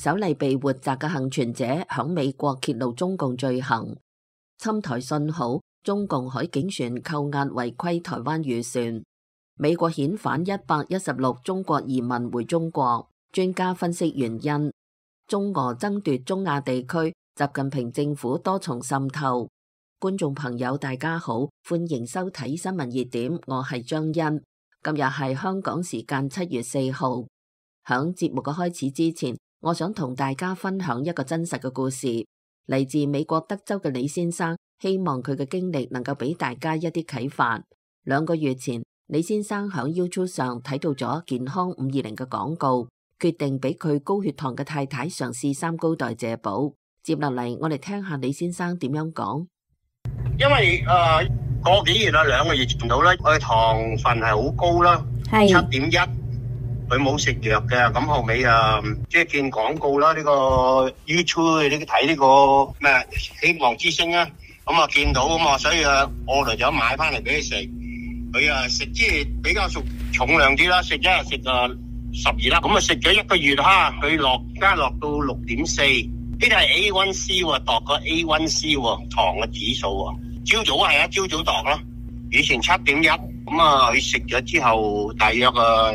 首例被活摘嘅幸存者響美國揭露中共罪行，侵台信號，中共海警船扣押違規台灣漁船，美國遣返116中國移民回中國。專家分析原因，中俄爭奪中亞地區，習近平政府多重滲透。觀眾朋友大家好，歡迎收睇新聞熱點，我係張欣。今日係香港時間7月4號。響節目嘅開始之前，我想同大家分享一個真實嘅故事，嚟自美國德州嘅李先生，希望佢嘅經歷能夠俾大家一啲啟發。2個月前，李先生響 YouTube 上睇到咗健康520嘅廣告，決定俾佢高血糖嘅太太嘗試三高代謝寶。接落嚟，我哋聽下李先生點樣講。 因為個幾月啦，2個月前到啦，佢糖分係好高啦，7.1，佢冇食藥嘅，咁後尾即係見廣告啦，呢個 YouTube 你睇呢個咩希望之星啊，咁見到啊嘛，所以我嚟咗買翻嚟俾佢食，佢食即係比較重量啲啦，食一日食12粒，咁食咗1個月哈，佢而家落到6.4。呢啲係 A1C 喎，度個 A1C 喎，糖嘅指數喎。朝早係啊，朝早度咯。以前7.1，咁佢食咗之後，大約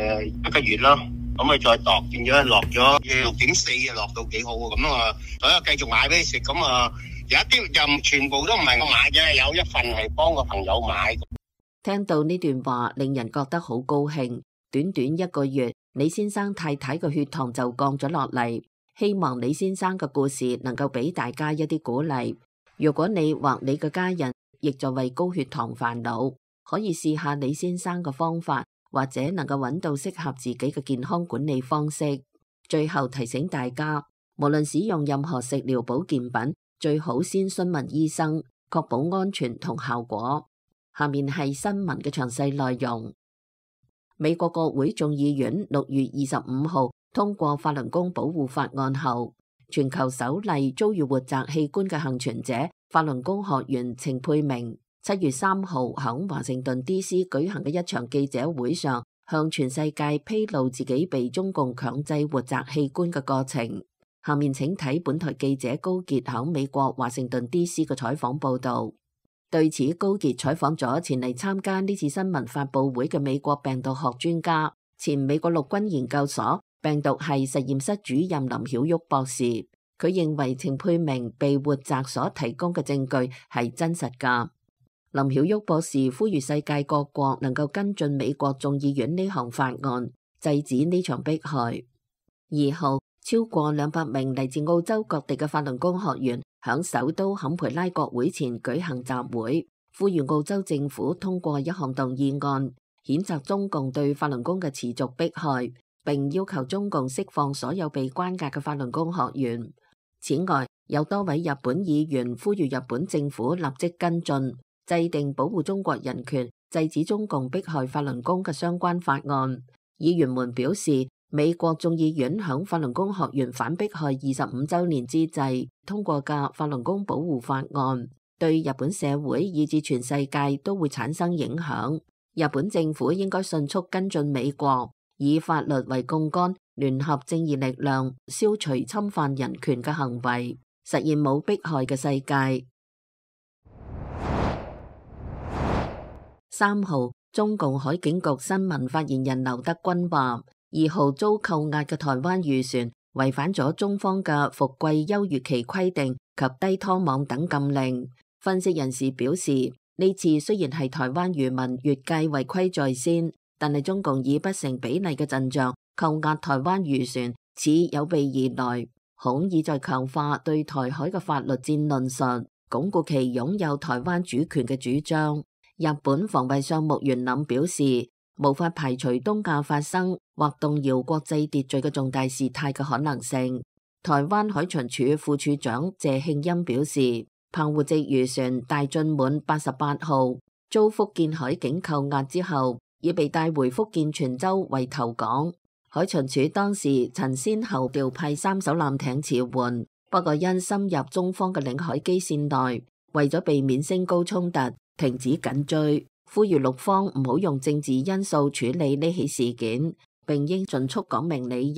1個月啦，咁佢再度變咗落咗6.4，落到幾好喎。咁所以繼續買俾你食。咁有一啲就全部都唔係我買嘅，有一份係幫個朋友買。 聽到呢段話，令人覺得好高興。短短1個月，李先生太太嘅血糖就降咗落嚟。希望李先生嘅故事能夠俾大家一啲鼓勵。如果你或你嘅家人亦在為高血糖煩惱，可以試下李先生嘅方法，或者能夠揾到適合自己嘅健康管理方式。最後提醒大家，無論使用任何食療保健品，最好先詢問醫生，確保安全同效果。下面係新聞嘅詳細內容。美國國會眾議院6月25號通過法輪功保護法案後，全球首例遭遇活摘器官嘅幸存者法輪功學員程佩明7月3號響華盛頓 DC 舉行嘅一場記者會上，向全世界披露自己被中共強制活摘器官嘅過程。下面請睇本台記者高傑響美國華盛頓 DC 嘅採訪報道。對此，高傑採訪咗前嚟參加呢次新聞發佈會嘅美國病毒學專家、前美國陸軍研究所病毒系實驗室主任林曉旭博士。佢認為程佩明被活摘所提供嘅證據係真實㗎。林曉旭博士呼籲世界各國能夠跟進美國眾議院呢項法案，制止呢場迫害。2號，超過200名嚟自澳洲各地嘅法輪功學員響首都坎培拉國會前舉行集會，呼籲澳洲政府通過一項動議案，譴責中共對法輪功嘅持續迫害，並要求中共釋放所有被關押嘅法輪功學員。此外，有多位日本議員呼籲日本政府立即跟進，制定保護中國人權、制止中共迫害法輪功嘅相關法案。議員們表示，美國眾議院響法輪功學員反迫害25週年之際通過嘅法輪功保護法案，對日本社會以至全世界都會產生影響。日本政府應該迅速跟進美國，以法律為槓桿，聯合正義力量，消除侵犯人權嘅行為，實現冇迫害嘅世界。3號，中共海警局新聞發言人劉德軍話，2號遭扣押嘅台灣漁船違反咗中方嘅伏季休漁期規定及低拖網等禁令。分析人士表示，呢次雖然係台灣漁民越界違規在先，但係中共以不成比例嘅陣仗扣押台灣漁船，似有備而來，恐意在強化對台海嘅法律戰論述，鞏固其擁有台灣主權嘅主張。日本防衛相木原稔表示，無法排除東亞發生或動搖國際秩序嘅重大事態嘅可能性。台灣海巡署副署長謝慶欣表示，澎湖籍漁船大進滿88號遭福建海警扣押之後，已被帶回福建泉州為頭港。海巡署當時曾先後調派3艘艦艇馳援，不過因深入中方嘅領海基線內，為咗避免升高衝突，停止緊追，呼籲陸方唔好用政治因素處理呢起事件，並應盡速講明理由，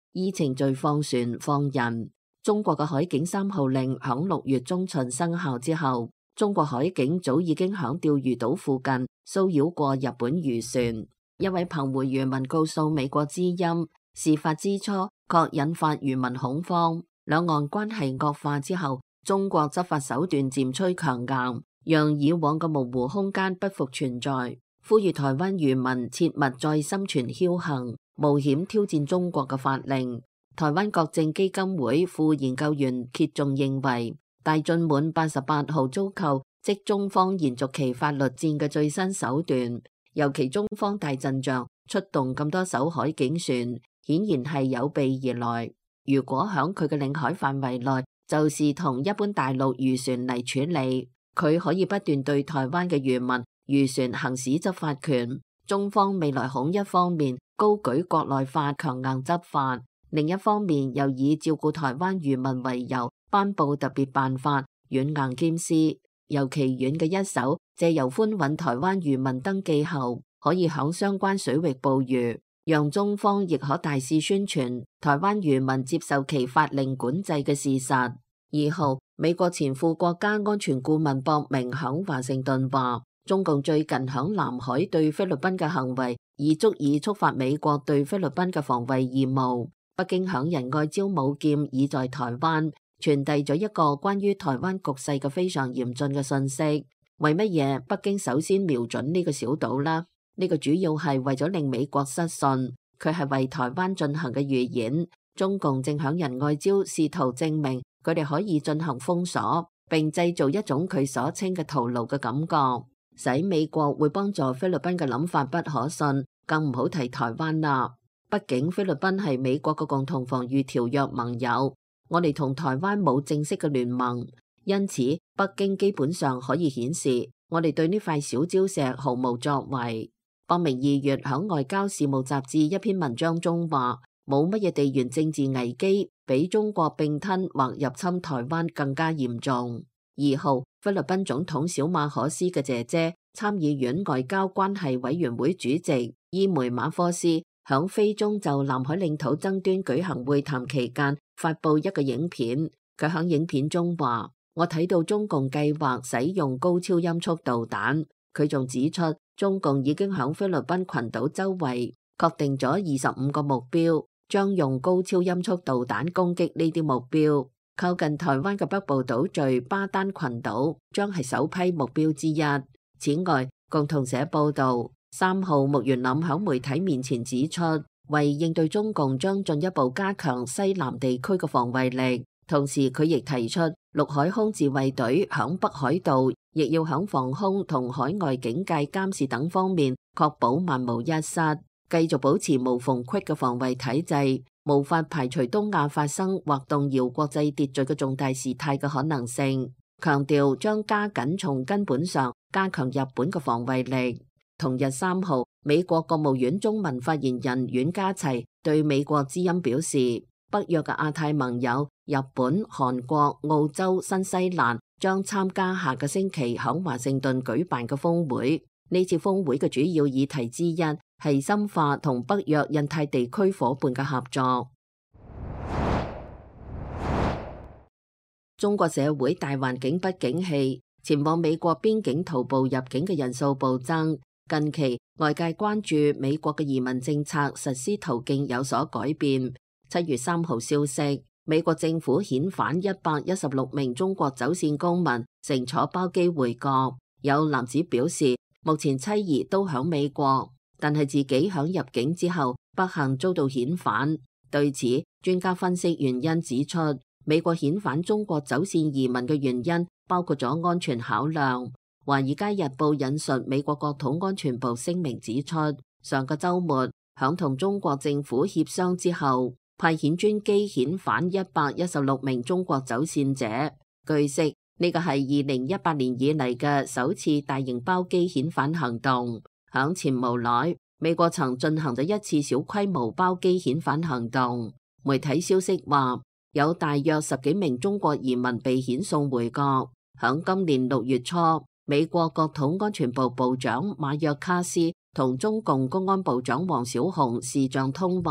依程序放船放人。中國嘅海警3號令響6月中旬生效之後，中國海警早已經響釣魚島附近騷擾過日本漁船。一位澎湖漁民告訴美國之音，事發之初確引發漁民恐慌，兩岸關係惡化之後，中國執法手段漸趨強硬，讓以往嘅模糊空間不復存在。呼籲台灣漁民切勿再心存僥倖，冒險挑戰中國嘅法令。台灣國政基金會副研究員揭仲認為，大進滿88號遭扣，即中方延續其法律戰嘅最新手段。尤其中方大陣仗出動咁多艘海警船，顯然係有備而來。如果響佢嘅領海範圍內，就是同一般大陸漁船嚟處理，佢可以不斷對台灣嘅漁民、漁船行使執法權。中方未來恐一方面高舉國內法強硬執法，另一方面又以照顧台灣漁民為由，頒布特別辦法，軟硬兼施。尤其軟嘅一手，借由寬允台灣漁民登記後，可以響相關水域捕魚，讓中方亦可大肆宣傳台灣漁民接受其法令管制嘅事實。2號，美國前副國家安全顧問博明響華盛頓話，中共最近響南海對菲律賓嘅行為，已足以觸發美國對菲律賓嘅防衛義務。北京響仁愛礁舞劍已在台灣傳遞咗一個關於台灣局勢嘅非常嚴峻嘅信息。為乜嘢北京首先瞄準呢個小島呢？呢個主要係為咗令美國失信，佢係為台灣進行嘅預演。中共正響仁愛礁試圖證明佢哋可以進行封鎖，並製造一種佢所稱嘅徒勞嘅感覺，使美國會幫助菲律賓嘅諗法不可信，更唔好提台灣啦。畢竟菲律賓係美國嘅共同防禦條約盟友。我哋同台灣冇正式嘅聯盟，因此北京基本上可以顯示我哋對呢塊小礁石毫無作為。博明2月響外交事務雜誌一篇文章中話，冇乜嘢地緣政治危機比中國併吞或入侵台灣更加嚴重。2號，菲律賓總統小馬可斯嘅姐姐參議院外交關係委員會主席伊梅馬科斯響菲中就南海領土爭端舉行會談期間發佈一個影片，佢響影片中話，我睇到中共計劃使用高超音速導彈。佢仲指出，中共已經響菲律賓群島周圍確定咗25個目標，將用高超音速導彈攻擊呢啲目標。靠近台灣嘅北部島嶼巴丹群島將係首批目標之一。此外，共同社報道，3號穆元林響媒體面前指出，為應對中共將進一步加強西南地區嘅防衛力，同時佢亦提出陸海空自衛隊響北海道亦要響防空同海外警戒監視等方面確保萬無一失，繼續保持無縫隙嘅防衛體制，無法排除東亞發生或動搖國際秩序嘅重大事態嘅可能性，強調將加緊從根本上加強日本嘅防衛力。同日3號，美國國務院中文發言人阮嘉齊對美國之音表示，北約嘅亞太盟友日本、韓國、澳洲、新西蘭將參加下個星期響華盛頓舉辦嘅峰會。呢次峰會嘅主要議題之一係深化同北約印太地區夥伴嘅合作。中國社會大環境不景氣，前往美國邊境徒步入境嘅人數暴增。近期外界關注美國嘅移民政策實施途徑有所改變。7月3號消息，美國政府遣返116名中國走線公民，乘坐包機回國。有男子表示，目前妻兒都響美國，但係自己響入境之後不幸遭到遣返。對此，專家分析原因指出，美國遣返中國走線移民嘅原因包括咗安全考量。華爾街日報引述美國國土安全部聲明指出，上個週末響同中國政府協商之後，派遣專機遣返116名中國走線者。據悉，呢個係2018年以嚟嘅首次大型包機遣返行動。響前無耐，美國曾進行咗一次小規模包機遣返行動。媒體消息話，有大約10幾名中國移民被遣送回國。響今年6月初，美國國土安全部部長馬約卡斯同中共公安部長王小洪視像通話，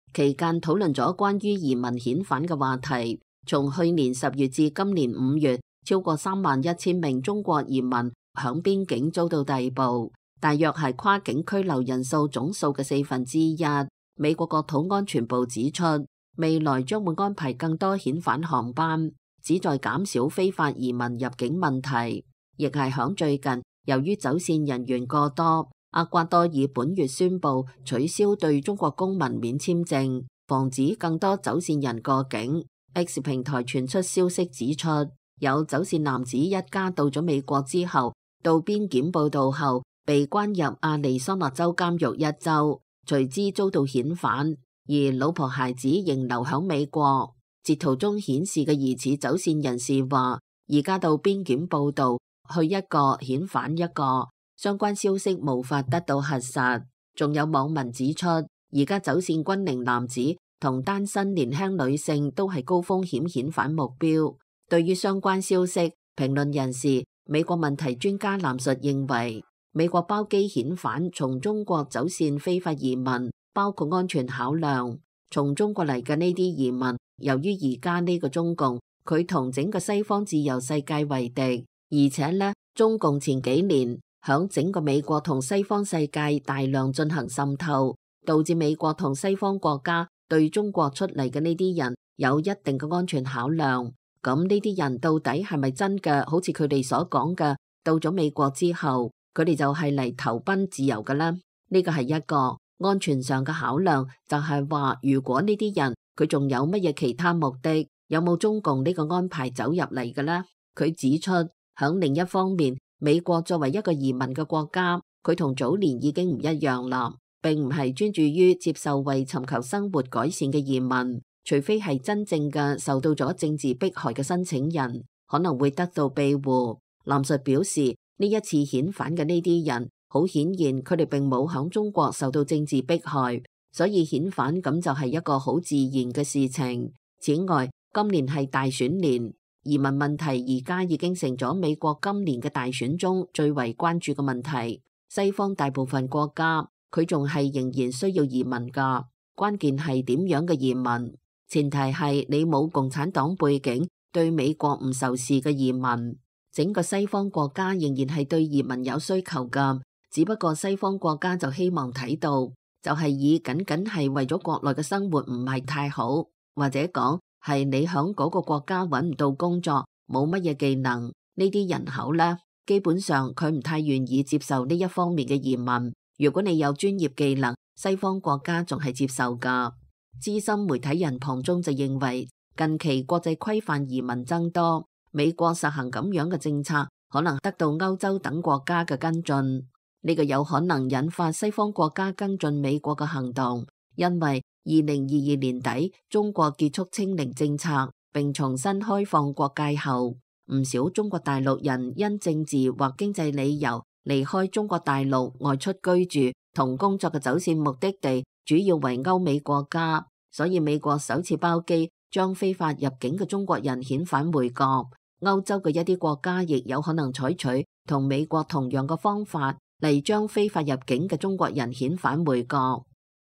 期間討論咗關於移民遣返嘅話題。從去年10月至今年5月，超過31000名中國移民響邊境遭到逮捕，大約係跨境拘留人數總數嘅1/4。美國國土安全部指出，未來將會安排更多遣返航班，旨在減少非法移民入境問題。亦係響最近，由於走線人員過多，厄瓜多爾本月宣布取消對中國公民免簽證，防止更多走線人過境。X 平台傳出消息指出，有走線男子一家到咗美國之後，到邊檢報到後被關入亞利桑那州監獄1週，隨之遭到遣返，而老婆孩子仍留響美國。截圖中顯示嘅疑似走線人士話，而家到邊檢報到，去一個遣返一個，相關消息無法得到核實。仲有網民指出，而家走線軍齡男子同單身年輕女性都係高風險遣返目標。對於相關消息，評論人士、美國問題專家藍述認為，美國包機遣返從中國走線非法移民，包括安全考量。從中國嚟嘅呢啲移民，由於而家呢個中共，佢同整個西方自由世界為敵，而且呢，中共前幾年響整個美國同西方世界大量進行滲透，導致美國同西方國家對中國出嚟嘅呢啲人有一定嘅安全考量。咁呢啲人到底係咪真嘅？好似佢哋所講嘅，到咗美國之後，佢哋就係嚟投奔自由嘅啦。呢個係一個安全上嘅考量，就係話如果呢啲人佢仲有乜嘢其他目的，有冇中共呢個安排走入嚟嘅呢？佢指出，響另一方面，美國作為一個移民嘅國家，佢同早年已經唔一樣啦，並唔係專注於接受為尋求生活改善嘅移民。除非係真正嘅受到咗政治迫害嘅申請人，可能會得到庇護。藍述表示，呢一次遣返嘅呢啲人，好顯然佢哋並冇響中國受到政治迫害，所以遣返咁就係一個好自然嘅事情。此外，今年係大選年，移民問題而家已經成咗美國今年嘅大選中最為關注嘅問題。西方大部分國家佢仲係仍然需要移民噶，關鍵係點樣嘅移民。前提係你冇共產黨背景，對美國唔仇視嘅移民。整個西方國家仍然係對移民有需求噶，只不過西方國家就希望睇到，就係以僅僅係為咗國內嘅生活唔係太好，或者講係你響嗰個國家揾唔到工作，冇乜嘢技能，呢啲人口呢，基本上佢唔太願意接受呢一方面嘅移民。如果你有專業技能，西方國家仲係接受噶。資深媒體人龐中就認為，近期國際規範移民增多，美國實行咁樣嘅政策，可能得到歐洲等國家嘅跟進。呢個有可能引發西方國家跟進美國嘅行動，因為2022年底中國結束清零政策並重新開放國界後，唔少中國大陸人因政治或經濟理由離開中國大陸外出居住同工作嘅走線目的地主要為歐美國家，所以美國首次包機將非法入境嘅中國人遣返回國。歐洲嘅一啲國家亦有可能採取同美國同樣嘅方法嚟將非法入境嘅中國人遣返回國。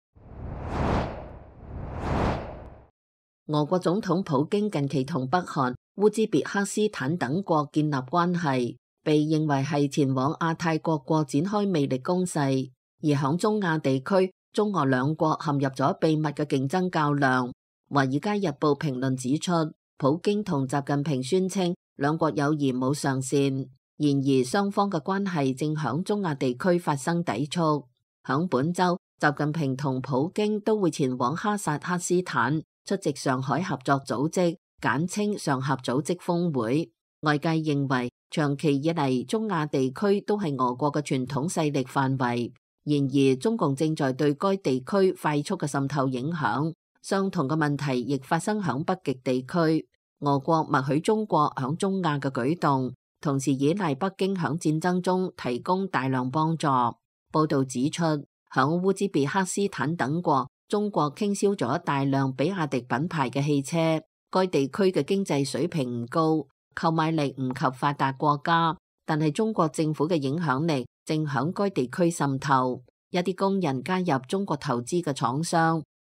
俄國總統普京近期同北韓、烏茲別克斯坦等國建立關係，被認為係前往亞太各國展開魅力攻勢。而響中亞地區，中俄兩國陷入咗秘密嘅競爭較量。《華爾街日報》評論指出，普京同習近平宣稱兩國友誼冇上限，然而雙方嘅關係正響中亞地區發生抵觸。響本周，習近平同普京都會前往哈薩克斯坦出席上海合作組織簡稱上合組織峰會。外界認為，長期以嚟中亞地區都係俄國嘅傳統勢力範圍。然而，中共正在對該地區快速嘅滲透影響。相同嘅問題亦發生響北極地區。俄國默許中國響中亞嘅舉動，同時依賴北京響戰爭中提供大量幫助。報道指出，響烏茲別克斯坦等國，中國傾銷咗大量比亞迪品牌嘅汽車。該地區嘅經濟水平唔高，購買力唔及發達國家，但係中國政府嘅影響力正響該地區滲透。一啲工人加入中國投資嘅廠商，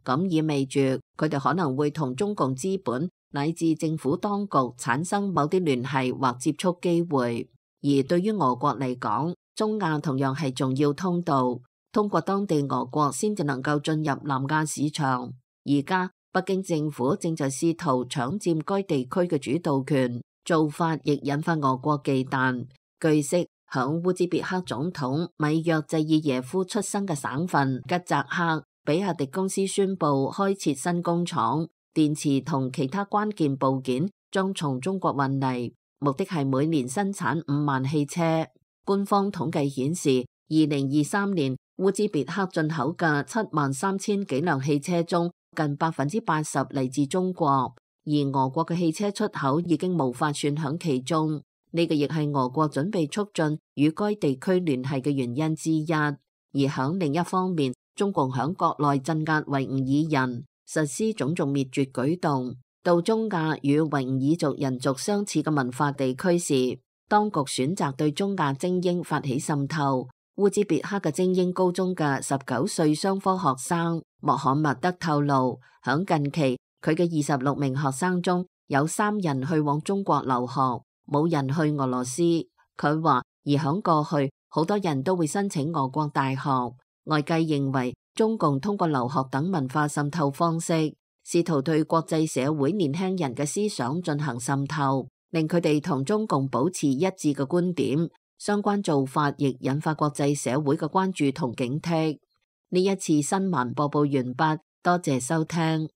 咁意味住佢哋可能會同中共資本乃至政府當局產生某啲聯繫或接觸機會。而對於俄國嚟講，中亞同樣係重要通道，通過當地俄國先至能夠進入南亞市場。而家北京政府正在試圖搶佔該地區嘅主導權，做法亦引發俄國忌憚。據悉，響烏茲別克總統米約濟爾耶夫出生嘅省份吉扎克，比亞迪公司宣布開設新工廠，電池同其他關鍵部件將從中國運嚟，目的係每年生產5萬汽車。官方統計顯示，2023年烏茲別克進口嘅73000幾輛汽車中，近80%嚟自中國，而俄國嘅汽車出口已經無法算響其中。呢個亦係俄國準備促進與該地區聯繫嘅原因之一。而響另一方面，中共響國內鎮壓維吾爾人，實施種族滅絕舉動。到中亞與維吾爾族人族相似嘅文化地區時，當局選擇對中亞精英發起滲透。烏茲別克嘅精英高中嘅19歲商科學生莫罕默德透露，響近期佢嘅26名學生中有3人去往中國留學，冇人去俄羅斯。佢話，而響過去好多人都會申請俄國大學。外界認為中共通過留學等文化滲透方式，試圖對國際社會年輕人嘅思想進行滲透，令佢哋同中共保持一致嘅觀點。相關做法亦引發國際社會嘅關注同警惕。呢一次新聞播報完畢，多謝收聽。